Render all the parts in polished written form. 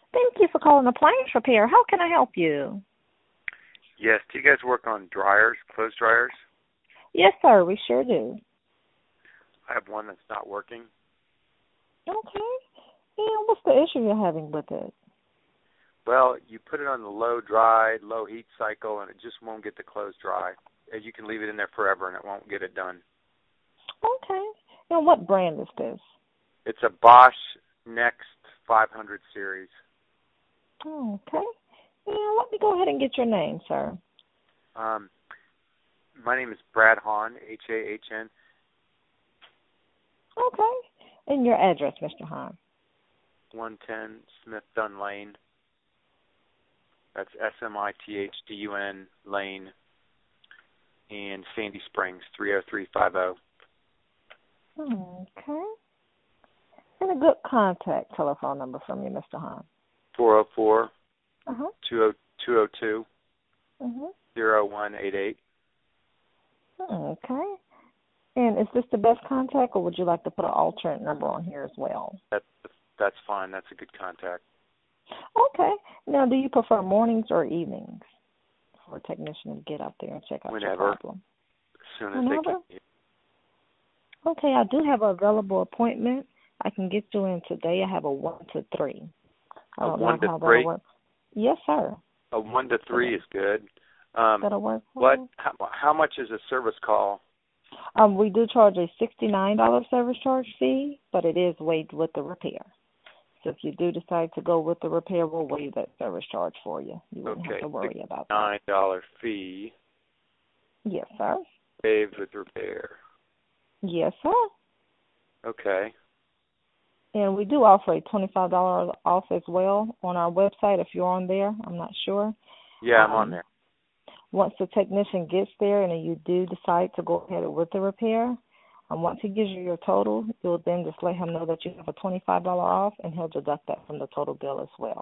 Thank you for calling Appliance Repair. How can I help you? Yes. Do you guys work on dryers, clothes dryers? Yes, sir. We sure do. I have one that's not working. Okay. And what's the issue you're having with it? Well, you put it on the low dry, low heat cycle, and it just won't get the clothes dry. And you can leave it in there forever, and it won't get it done. Okay. And what brand is this? It's a Bosch Next 500 series. Okay. And let me go ahead and get your name, sir. My name is Brad Hahn, H-A-H-N. Okay. And your address, Mr. Hahn? 110 Smith Dunn Lane. That's S-M-I-T-H-D-U-N Lane in Sandy Springs, 30350. Okay. And a good contact telephone number from you, Mr. Hahn? 404 Uh-huh. 202 Uh-huh. 0188. Okay. And is this the best contact, or would you like to put an alternate number on here as well? That's fine. That's a good contact. Okay. Now, do you prefer mornings or evenings for a technician to get out there and check out your problem? As soon as they can. Okay, I do have an available appointment. I can get you in today. I have a 1 to 3. I don't know how that'll work. Yes, sir. A 1 to 3 is good. That'll work for you? How much is a service call? We do charge a $69 service charge fee, but it is waived with the repair. So if you do decide to go with the repair, we'll waive that service charge for you. You wouldn't have to worry about that. $9 fee. Yes, sir. Waived with repair. Yes, sir. Okay. And we do offer a $25 off as well on our website if you're on there. I'm not sure. Yeah, I'm on there. Once the technician gets there and you do decide to go ahead with the repair, once he gives you your total, you'll then just let him know that you have a $25 off, and he'll deduct that from the total bill as well.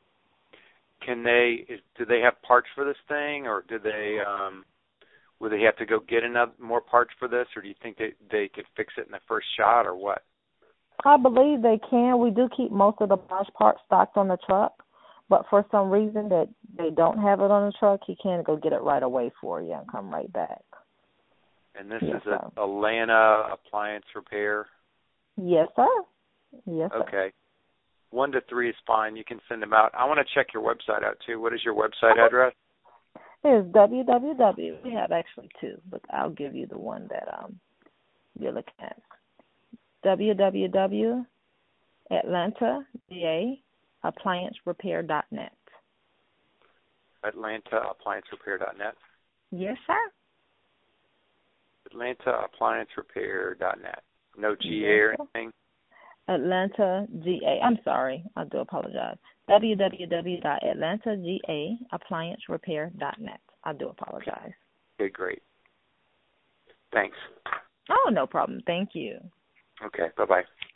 Do they have parts for this thing, or do they would they have to go get more parts for this, or do you think they could fix it in the first shot, or what? I believe they can. We do keep most of the Bosch parts stocked on the truck, but for some reason that they don't have it on the truck, he can go get it right away for you and come right back. And this is an Atlanta appliance repair? Yes, sir. Yes, sir. Okay. 1 to 3 is fine. You can send them out. I want to check your website out, too. What is your website address? It is www. We have actually two, but I'll give you the one that you're looking at. www.AtlantaGAAppliancerepair.net. AtlantaApplianceRepair.net? Yes, sir. AtlantaApplianceRepair.net. No GA or anything? Atlanta GA. I'm sorry. I do apologize. www.AtlantaGAApplianceRepair.net. I do apologize. Okay, great. Thanks. Oh, no problem. Thank you. Okay, bye-bye.